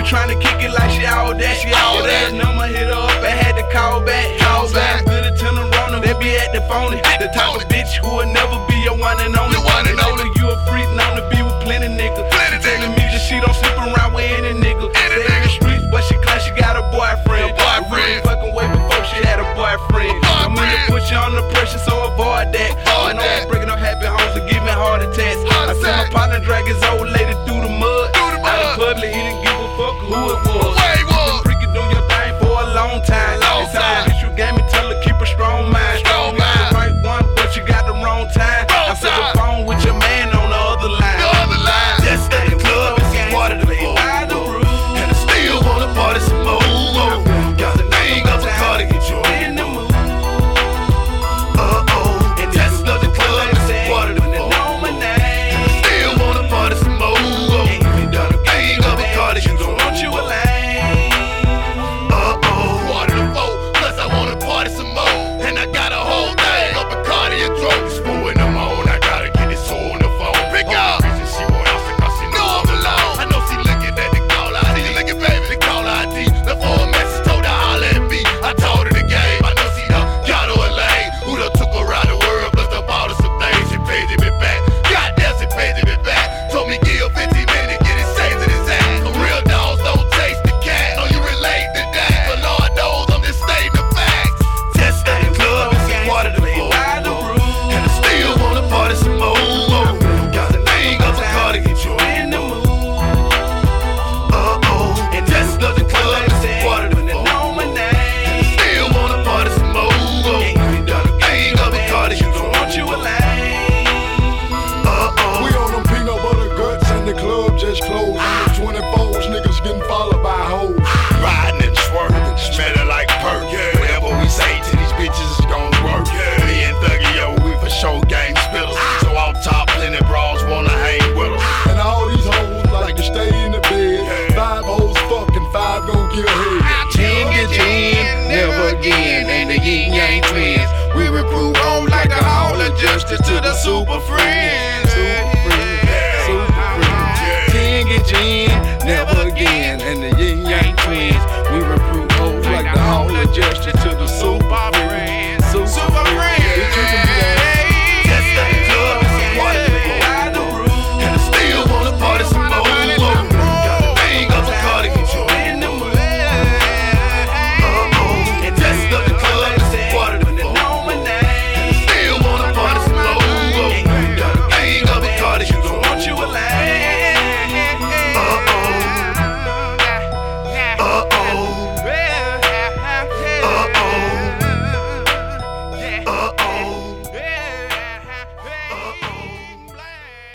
tryna kick it like she all that, she all that. Number hit her up and had to call back. Call back. Good at telling Rona, they be at the phone. The type of bitch who will never be your one and only. You a freak known to be with plenty niggas. Telling me that she don't sleep around with any nigga. Stay in the streets, but she class, she got a boyfriend. Fucking way before she had a boyfriend. I'm gonna put you on the pressure, so avoid that. I know I'm breaking up happy homes and giving heart attacks. I see my partner drag his old lady through the mud. Out in public, he didn't give a fuck who it was. You been freaking doing your thing for a long time. It's time that you gave me, tell her keep a strong mind. You got the right one, but you got the wrong time. I said the phone with your man on the other line. Just at the club, it's a part of the floor. And I still wanna party some more. Got the name of the car to get you in the mood. And just at the club, it's a part of the floor. And I still wanna party some more. Got the name of the car to get you Want you a lane? Part of the floor, plus I wanna party some more. And I got a whole thing up in Cardi and drugs. It's 4 in the morning, I gotta get this hoe on the phone. Pick up. She want answer 'cause she know I'm alone. I know she looking at the call ID. Looking, baby, the call ID. Left for a message, told her holla at me. I told her the game. I know she done got her a lane. Who done took her around the world, plus done bought her some things. She paid me back. Goddamn, she paid me back. Told me give 15 minutes, get it saved in his ass. The real dogs don't taste the cat. Know you relate to that, but Lord knows I'm just stating the facts. Just at the club, it's a part of the floor. And I still wanna party some more. Got the name of the car to get you in the mood. And just at the club, it's a part of the floor. And I still wanna party some more. Got the name of the car to get you Want you a lane? We on them peanut butter guts and the club just closed. On the 24s, niggas getting followed by hoes. riding and swerving, smelling like perk. Whatever we say to these bitches is gon' work. Me and Thuggy, yo, we for show game spitters. So off top, plenty bras wanna hang with us. And all these hoes like to stay in the bed. 5 hoes fucking 5 gon' get head. 10 get 10, never again. And the yin yang twins, we recruit home like the Hall of Justice to the super friends.